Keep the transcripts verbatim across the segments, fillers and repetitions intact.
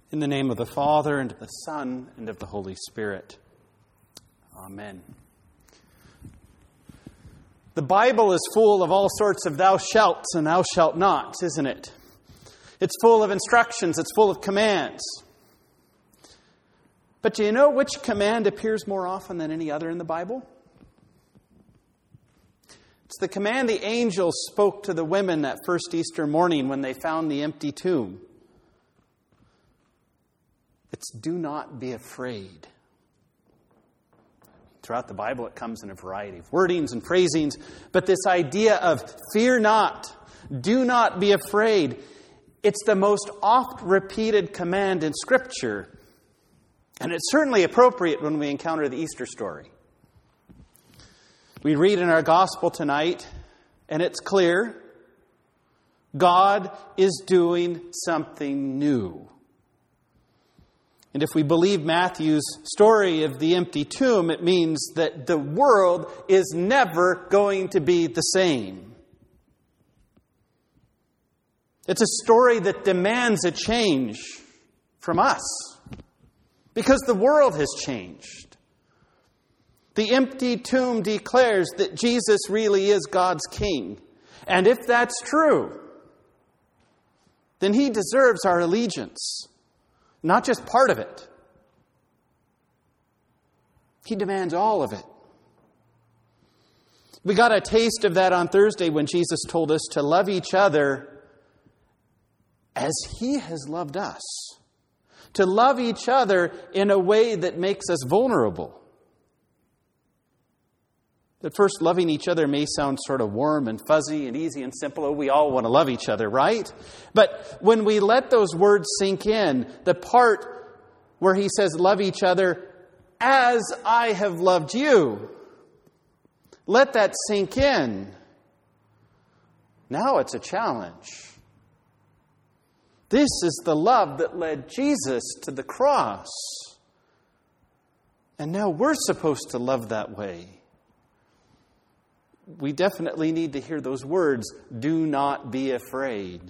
In the name of the Father, and of the Son, and of the Holy Spirit. Amen. The Bible is full of all sorts of thou shalts and thou shalt nots, isn't it? It's full of instructions. It's full of commands. But do you know which command appears more often than any other in the Bible? It's the command the angel spoke to the women that first Easter morning when they found the empty tomb. It's do not be afraid. Throughout the Bible, it comes in a variety of wordings and phrasings, but this idea of fear not, do not be afraid, it's the most oft repeated command in Scripture. And it's certainly appropriate when we encounter the Easter story. We read in our gospel tonight, and it's clear, God is doing something new. And if we believe Matthew's story of the empty tomb, it means that the world is never going to be the same. It's a story that demands a change from us, because the world has changed. The empty tomb declares that Jesus really is God's King. And if that's true, then He deserves our allegiance. Not just part of it. He demands all of it. We got a taste of that on Thursday when Jesus told us to love each other as He has loved us. To love each other in a way that makes us vulnerable. At first, loving each other may sound sort of warm and fuzzy and easy and simple. Oh, we all want to love each other, right? But when we let those words sink in, the part where He says, love each other as I have loved you, let that sink in. Now it's a challenge. This is the love that led Jesus to the cross. And now we're supposed to love that way. We definitely need to hear those words, do not be afraid.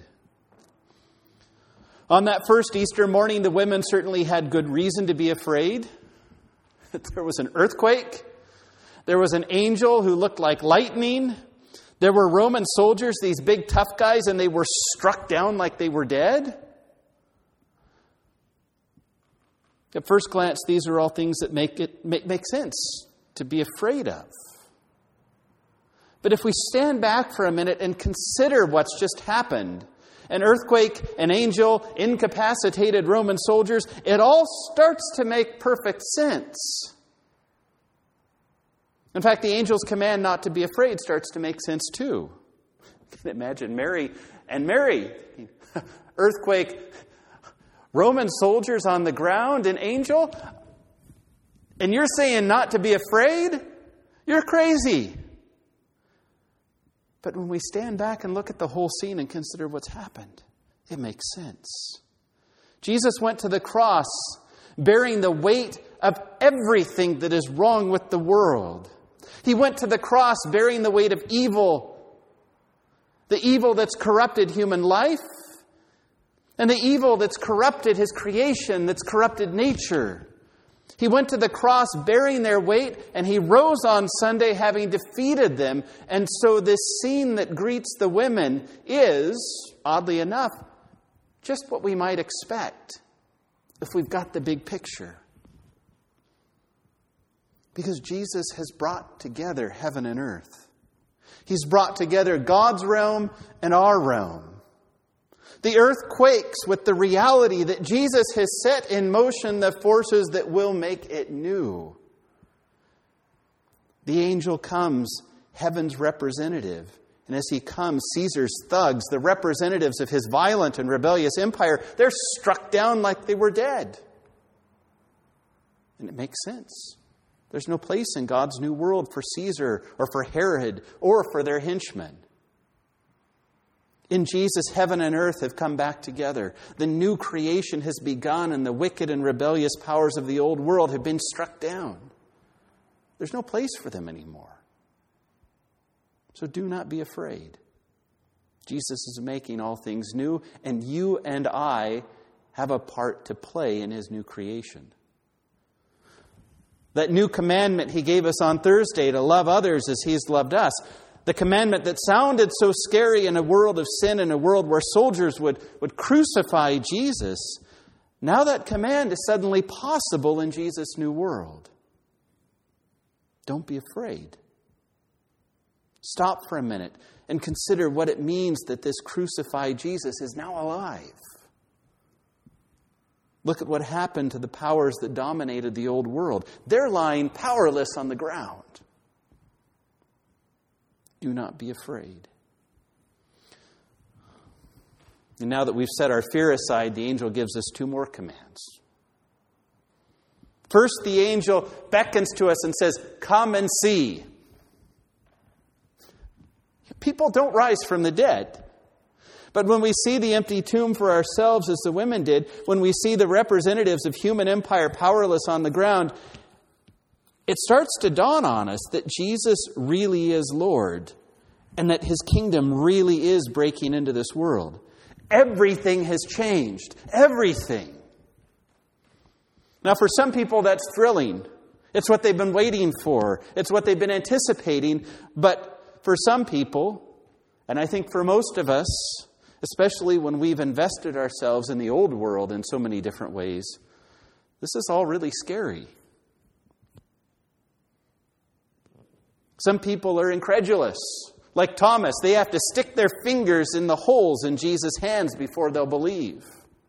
On that first Easter morning, the women certainly had good reason to be afraid. There was an earthquake. There was an angel who looked like lightning. There were Roman soldiers, these big tough guys, and they were struck down like they were dead. At first glance, these are all things that make it make, make sense to be afraid of. But if we stand back for a minute and consider what's just happened, an earthquake, an angel, incapacitated Roman soldiers, it all starts to make perfect sense. In fact, the angel's command not to be afraid starts to make sense too. You can imagine Mary and Mary, earthquake, Roman soldiers on the ground, an angel, and you're saying not to be afraid? You're crazy. But when we stand back and look at the whole scene and consider what's happened, it makes sense. Jesus went to the cross bearing the weight of everything that is wrong with the world. He went to the cross bearing the weight of evil, the evil that's corrupted human life, and the evil that's corrupted His creation, that's corrupted nature. He went to the cross bearing their weight, and He rose on Sunday having defeated them. And so this scene that greets the women is, oddly enough, just what we might expect if we've got the big picture. Because Jesus has brought together heaven and earth. He's brought together God's realm and our realm. The earth quakes with the reality that Jesus has set in motion the forces that will make it new. The angel comes, heaven's representative. And as he comes, Caesar's thugs, the representatives of his violent and rebellious empire, they're struck down like they were dead. And it makes sense. There's no place in God's new world for Caesar or for Herod or for their henchmen. In Jesus, heaven and earth have come back together. The new creation has begun, and the wicked and rebellious powers of the old world have been struck down. There's no place for them anymore. So do not be afraid. Jesus is making all things new, and you and I have a part to play in his new creation. That new commandment he gave us on Thursday to love others as he's loved us. The commandment that sounded so scary in a world of sin, in a world where soldiers would, would crucify Jesus. Now that command is suddenly possible in Jesus' new world. Don't be afraid. Stop for a minute and consider what it means that this crucified Jesus is now alive. Look at what happened to the powers that dominated the old world. They're lying powerless on the ground. Do not be afraid. And now that we've set our fear aside, the angel gives us two more commands. First, the angel beckons to us and says, "Come and see." People don't rise from the dead. But when we see the empty tomb for ourselves, as the women did, when we see the representatives of human empire powerless on the ground, it starts to dawn on us that Jesus really is Lord and that his kingdom really is breaking into this world. Everything has changed. Everything. Now, for some people, that's thrilling. It's what they've been waiting for. It's what they've been anticipating. But for some people, and I think for most of us, especially when we've invested ourselves in the old world in so many different ways, this is all really scary. Some people are incredulous. Like Thomas, they have to stick their fingers in the holes in Jesus' hands before they'll believe.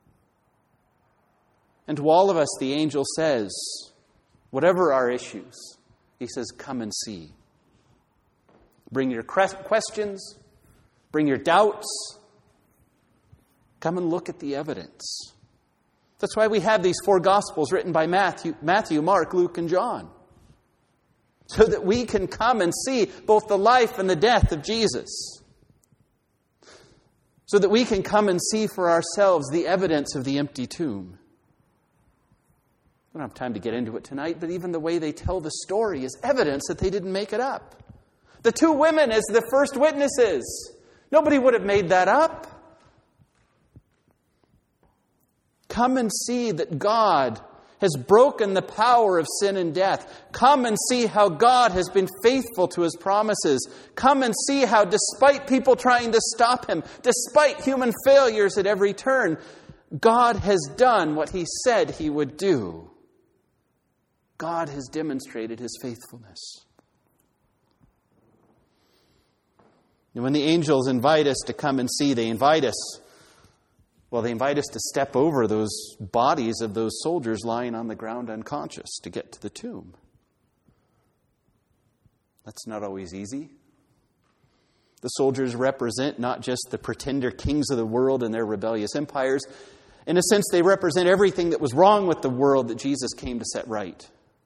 And to all of us, the angel says, whatever our issues, he says, come and see. Bring your questions, bring your doubts. Come and look at the evidence. That's why we have these four Gospels written by Matthew, Matthew, Mark, Luke, and John. So that we can come and see both the life and the death of Jesus. So that we can come and see for ourselves the evidence of the empty tomb. I don't have time to get into it tonight, but even the way they tell the story is evidence that they didn't make it up. The two women as the first witnesses. Nobody would have made that up. Come and see that God has broken the power of sin and death. Come and see how God has been faithful to his promises. Come and see how, despite people trying to stop him, despite human failures at every turn, God has done what he said he would do. God has demonstrated his faithfulness. And when the angels invite us to come and see, they invite us Well, they invite us to step over those bodies of those soldiers lying on the ground unconscious to get to the tomb. That's not always easy. The soldiers represent not just the pretender kings of the world and their rebellious empires. In a sense, they represent everything that was wrong with the world that Jesus came to set right.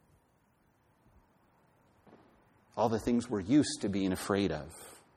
All the things we're used to being afraid of.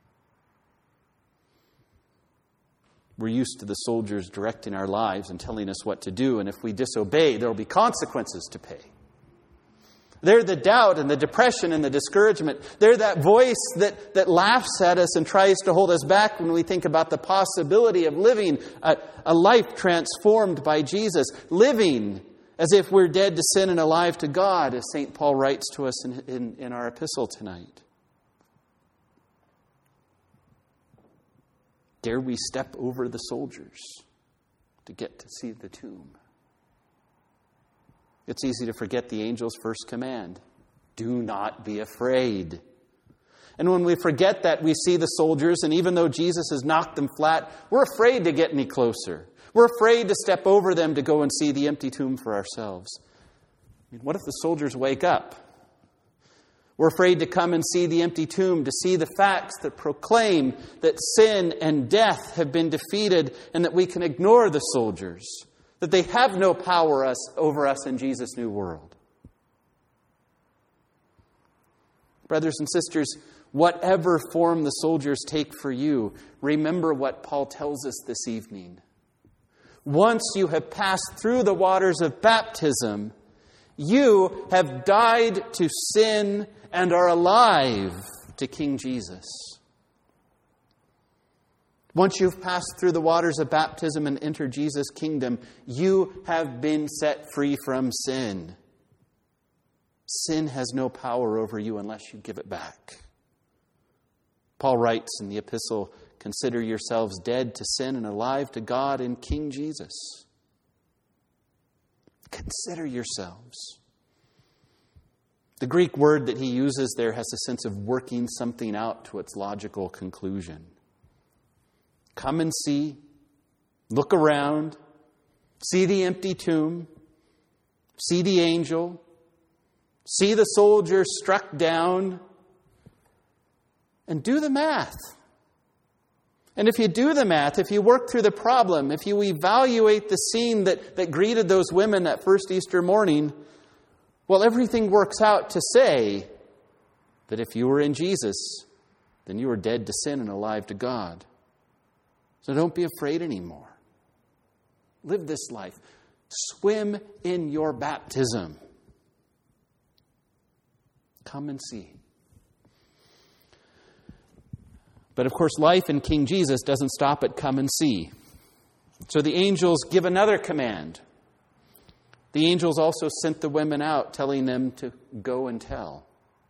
We're used to the soldiers directing our lives and telling us what to do. And if we disobey, there will be consequences to pay. They're the doubt and the depression and the discouragement. They're that voice that, that laughs at us and tries to hold us back when we think about the possibility of living a, a life transformed by Jesus. Living as if we're dead to sin and alive to God, as Saint Paul writes to us in, in, in our epistle tonight. Dare we step over the soldiers to get to see the tomb? It's easy to forget the angel's first command. Do not be afraid. And when we forget that, we see the soldiers, and even though Jesus has knocked them flat, we're afraid to get any closer. We're afraid to step over them to go and see the empty tomb for ourselves. I mean, what if the soldiers wake up? We're afraid to come and see the empty tomb, to see the facts that proclaim that sin and death have been defeated and that we can ignore the soldiers, that they have no power us, over us in Jesus' new world. Brothers and sisters, whatever form the soldiers take for you, remember what Paul tells us this evening. Once you have passed through the waters of baptism, you have died to sin and are alive to King Jesus. Once you've passed through the waters of baptism and entered Jesus' kingdom, you have been set free from sin. Sin has no power over you unless you give it back. Paul writes in the epistle, "Consider yourselves dead to sin and alive to God in King Jesus." Consider yourselves. The Greek word that he uses there has a sense of working something out to its logical conclusion. Come and see, look around, see the empty tomb, see the angel, see the soldier struck down, and do the math. And if you do the math, if you work through the problem, if you evaluate the scene that, that greeted those women that first Easter morning, well, everything works out to say that if you were in Jesus, then you were dead to sin and alive to God. So don't be afraid anymore. Live this life. Swim in your baptism. Come and see. But of course, life in King Jesus doesn't stop at come and see. So the angels give another command. The angels also sent the women out, telling them to go and tell.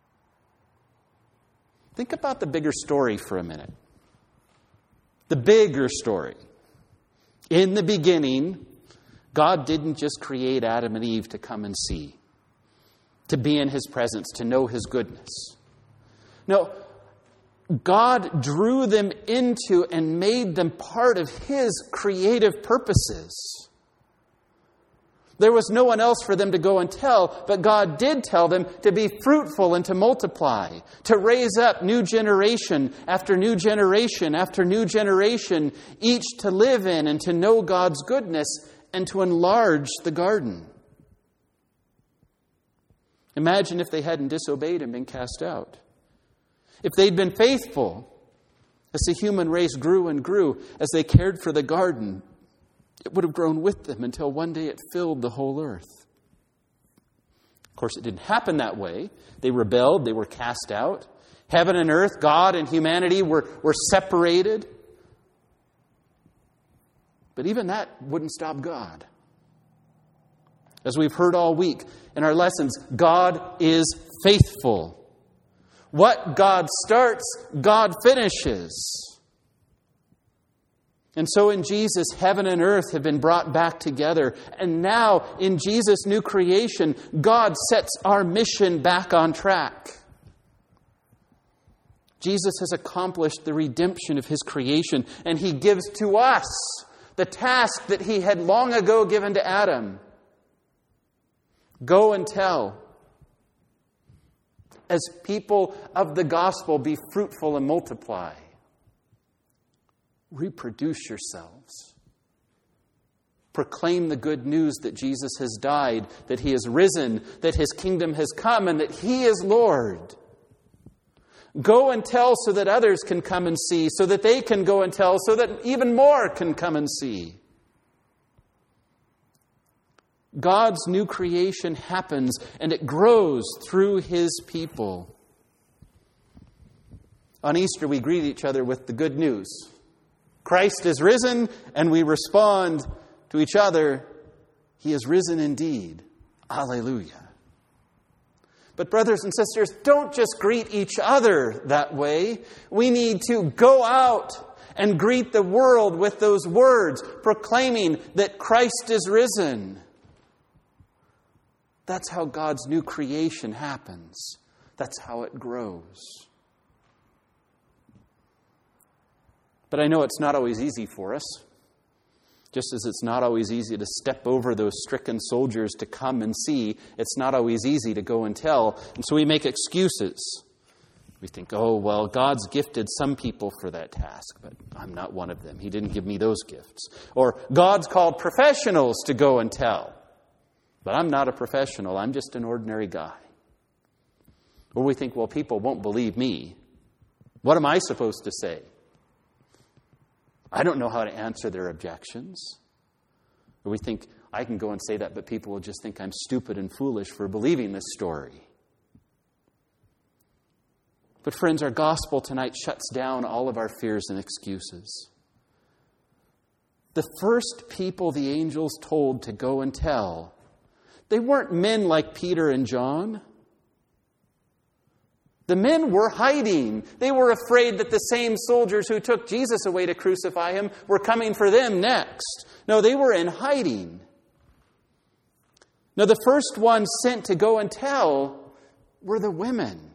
Think about the bigger story for a minute. The bigger story. In the beginning, God didn't just create Adam and Eve to come and see, to be in His presence, to know His goodness. No, God drew them into and made them part of His creative purposes. There was no one else for them to go and tell, but God did tell them to be fruitful and to multiply, to raise up new generation after new generation after new generation, each to live in and to know God's goodness and to enlarge the garden. Imagine if they hadn't disobeyed and been cast out. If they'd been faithful, as the human race grew and grew, as they cared for the garden, it would have grown with them until one day it filled the whole earth. Of course, it didn't happen that way. They rebelled. They were cast out. Heaven and earth, God and humanity were, were separated. But even that wouldn't stop God. As we've heard all week in our lessons, God is faithful. What God starts, God finishes. And so in Jesus, heaven and earth have been brought back together. And now, in Jesus' new creation, God sets our mission back on track. Jesus has accomplished the redemption of His creation, and He gives to us the task that He had long ago given to Adam. Go and tell. As people of the gospel, be fruitful and multiply. Reproduce yourselves. Proclaim the good news that Jesus has died, that He has risen, that His kingdom has come, and that He is Lord. Go and tell so that others can come and see, so that they can go and tell, so that even more can come and see. God's new creation happens, and it grows through His people. On Easter, we greet each other with the good news. Christ is risen, and we respond to each other, He is risen indeed. Alleluia. But brothers and sisters, don't just greet each other that way. We need to go out and greet the world with those words, proclaiming that Christ is risen. That's how God's new creation happens. That's how it grows. But I know it's not always easy for us. Just as it's not always easy to step over those stricken soldiers to come and see, it's not always easy to go and tell. And so we make excuses. We think, oh, well, God's gifted some people for that task, but I'm not one of them. He didn't give me those gifts. Or God's called professionals to go and tell, but I'm not a professional. I'm just an ordinary guy. Or we think, well, people won't believe me. What am I supposed to say? I don't know how to answer their objections. Or we think, I can go and say that, but people will just think I'm stupid and foolish for believing this story. But friends, our gospel tonight shuts down all of our fears and excuses. The first people the angels told to go and tell, they weren't men like Peter and John. The men were hiding. They were afraid that the same soldiers who took Jesus away to crucify him were coming for them next. No, they were in hiding. Now, the first ones sent to go and tell were the women.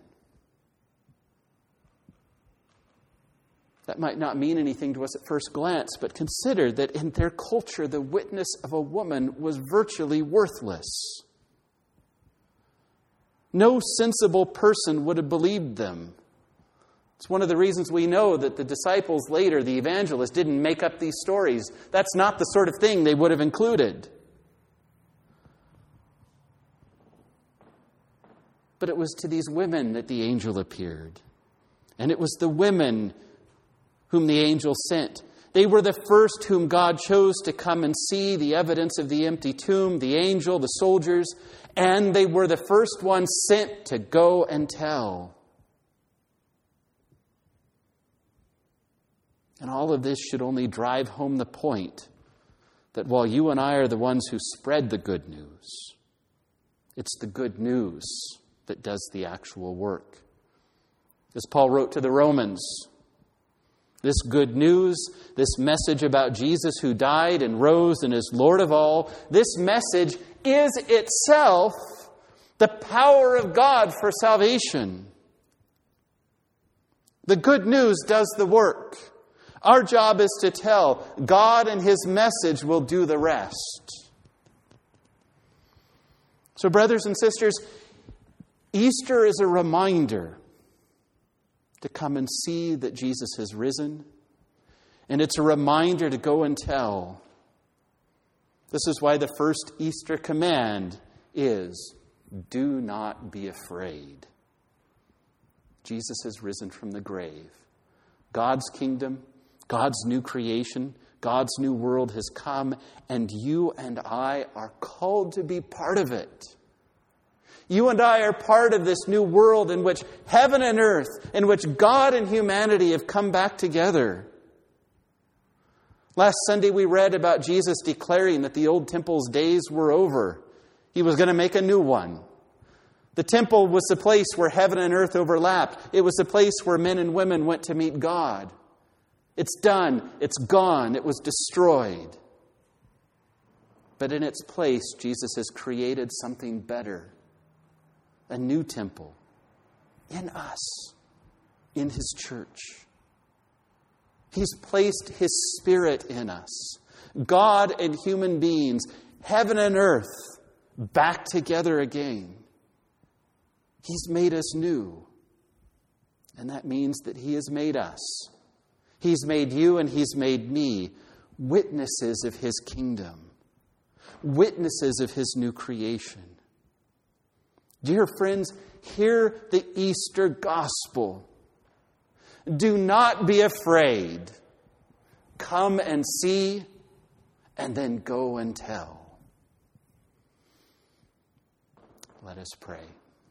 That might not mean anything to us at first glance, but consider that in their culture, the witness of a woman was virtually worthless. No sensible person would have believed them. It's one of the reasons we know that the disciples later, the evangelists, didn't make up these stories. That's not the sort of thing they would have included. But it was to these women that the angel appeared. And it was the women whom the angel sent. They were the first whom God chose to come and see the evidence of the empty tomb, the angel, the soldiers, and they were the first ones sent to go and tell. And all of this should only drive home the point that while you and I are the ones who spread the good news, it's the good news that does the actual work. As Paul wrote to the Romans, this good news, this message about Jesus who died and rose and is Lord of all, this message is itself the power of God for salvation. The good news does the work. Our job is to tell. God and His message will do the rest. So, brothers and sisters, Easter is a reminder to come and see that Jesus has risen. And it's a reminder to go and tell. This is why the first Easter command is, do not be afraid. Jesus has risen from the grave. God's kingdom, God's new creation, God's new world has come, and you and I are called to be part of it. You and I are part of this new world in which heaven and earth, in which God and humanity have come back together. Last Sunday we read about Jesus declaring that the old temple's days were over. He was going to make a new one. The temple was the place where heaven and earth overlapped. It was the place where men and women went to meet God. It's done. It's gone. It was destroyed. But in its place, Jesus has created something better. A new temple in us, in His church. He's placed His Spirit in us. God and human beings, heaven and earth, back together again. He's made us new. And that means that He has made us. He's made you and He's made me witnesses of His kingdom. Witnesses of His new creation. Dear friends, hear the Easter gospel. Do not be afraid. Come and see, and then go and tell. Let us pray.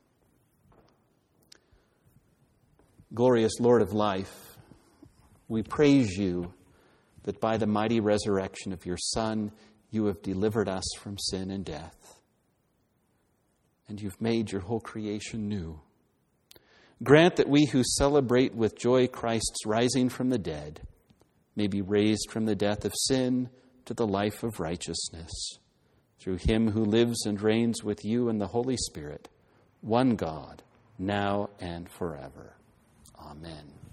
Glorious Lord of life, we praise You that by the mighty resurrection of Your Son, You have delivered us from sin and death. And You've made Your whole creation new. Grant that we who celebrate with joy Christ's rising from the dead may be raised from the death of sin to the life of righteousness. Through Him who lives and reigns with You in the Holy Spirit, one God, now and forever. Amen.